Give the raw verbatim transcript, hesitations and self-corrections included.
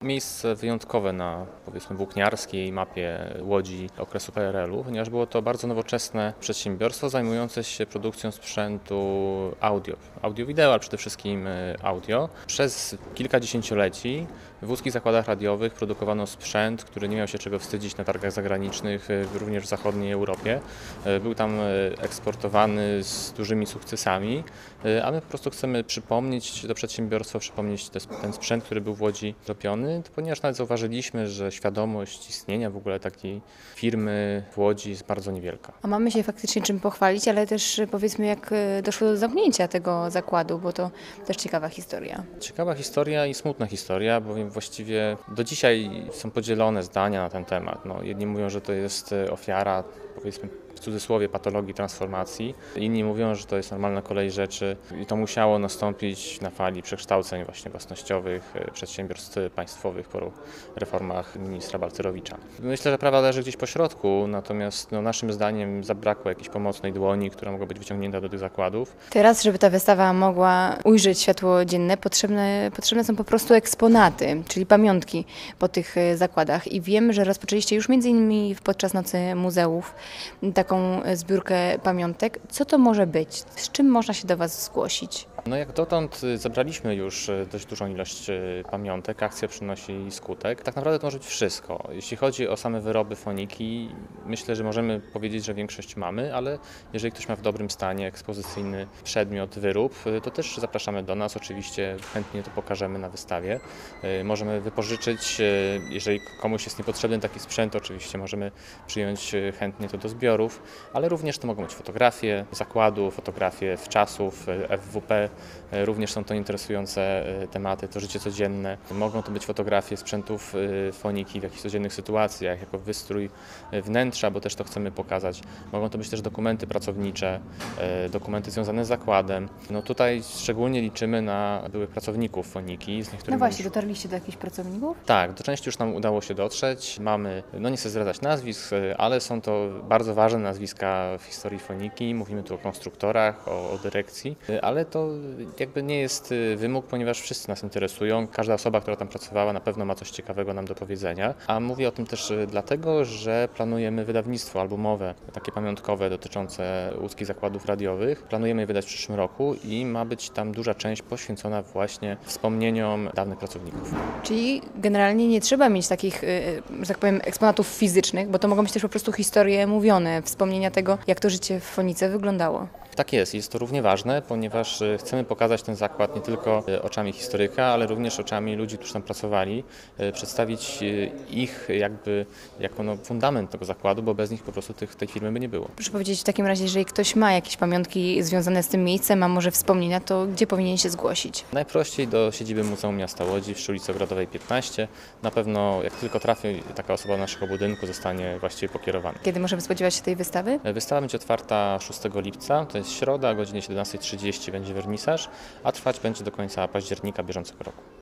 Miejsce wyjątkowe na, powiedzmy, włókniarskiej mapie Łodzi okresu P R L-u, ponieważ było to bardzo nowoczesne przedsiębiorstwo zajmujące się produkcją sprzętu audio, audio-wideo, ale przede wszystkim audio. Przez kilka dziesięcioleci w łódzkich zakładach radiowych produkowano sprzęt, który nie miał się czego wstydzić na targach zagranicznych, również w zachodniej Europie. Był tam eksportowany z dużymi sukcesami, a my po prostu chcemy przypomnieć to przedsiębiorstwo, przypomnieć ten sprzęt, który był w Łodzi robiony, ponieważ nawet zauważyliśmy, że świadomość istnienia w ogóle takiej firmy w Łodzi jest bardzo niewielka. A mamy się faktycznie czym pochwalić, ale też powiedzmy, jak doszło do zamknięcia tego zakładu, bo to też ciekawa historia. Ciekawa historia i smutna historia, bowiem właściwie do dzisiaj są podzielone zdania na ten temat. No, jedni mówią, że to jest ofiara, powiedzmy w cudzysłowie, patologii transformacji. Inni mówią, że to jest normalna kolej rzeczy i to musiało nastąpić na fali przekształceń właśnie własnościowych przedsiębiorstw państwowych po reformach ministra Balcerowicza. Myślę, że prawda leży gdzieś po środku, natomiast no, naszym zdaniem zabrakło jakiejś pomocnej dłoni, która mogła być wyciągnięta do tych zakładów. Teraz, żeby ta wystawa mogła ujrzeć światło dzienne, potrzebne, potrzebne są po prostu eksponaty, czyli pamiątki po tych zakładach. I wiem, że rozpoczęliście już między innymi podczas Nocy Muzeów taką zbiórkę pamiątek. Co to może być? Z czym można się do Was zgłosić? No jak dotąd zebraliśmy już dość dużą ilość pamiątek, akcja przynosi skutek. Tak naprawdę to może być wszystko. Jeśli chodzi o same wyroby foniki, myślę, że możemy powiedzieć, że większość mamy, ale jeżeli ktoś ma w dobrym stanie ekspozycyjny przedmiot, wyrób, to też zapraszamy do nas. Oczywiście chętnie to pokażemy na wystawie. Możemy wypożyczyć, jeżeli komuś jest niepotrzebny taki sprzęt, oczywiście możemy przyjąć chętnie to do zbiorów, ale również to mogą być fotografie zakładu, fotografie wczasów, F W P. Również są to interesujące tematy, to życie codzienne. Mogą to być fotografie sprzętów foniki w jakichś codziennych sytuacjach, jako wystrój wnętrza, bo też to chcemy pokazać. Mogą to być też dokumenty pracownicze, dokumenty związane z zakładem. No tutaj szczególnie liczymy na byłych pracowników foniki. Z No właśnie, już... dotarliście do jakichś pracowników? Tak, do części już nam udało się dotrzeć. Mamy, no nie chcę zdradzać nazwisk, ale są to bardzo ważne nazwiska w historii foniki. Mówimy tu o konstruktorach, o, o dyrekcji, ale to jakby nie jest wymóg, ponieważ wszyscy nas interesują. Każda osoba, która tam pracowała, na pewno ma coś ciekawego nam do powiedzenia. A mówię o tym też dlatego, że planujemy wydawnictwo albumowe, takie pamiątkowe dotyczące łódzkich zakładów radiowych. Planujemy je wydać w przyszłym roku i ma być tam duża część poświęcona właśnie wspomnieniom dawnych pracowników. Czyli generalnie nie trzeba mieć takich, że tak powiem, eksponatów fizycznych, bo to mogą być też po prostu historie mówione, wspomnienia tego, jak to życie w fonice wyglądało. Tak jest, jest to równie ważne, ponieważ chcemy pokazać ten zakład nie tylko oczami historyka, ale również oczami ludzi, którzy tam pracowali, przedstawić ich jakby jako no fundament tego zakładu, bo bez nich po prostu tych, tej firmy by nie było. Proszę powiedzieć w takim razie, jeżeli ktoś ma jakieś pamiątki związane z tym miejscem, a może wspomnienia, to gdzie powinien się zgłosić? Najprościej do siedziby Muzeum Miasta Łodzi przy ulicy Ogrodowej piętnaście. Na pewno jak tylko trafi taka osoba do naszego budynku, zostanie właściwie pokierowana. Kiedy możemy spodziewać się tej wystawy? Wystawa będzie otwarta szóstego lipca, to jest środa, o godzinie siedemnastej trzydzieści będzie wernisaż, a trwać będzie do końca października bieżącego roku.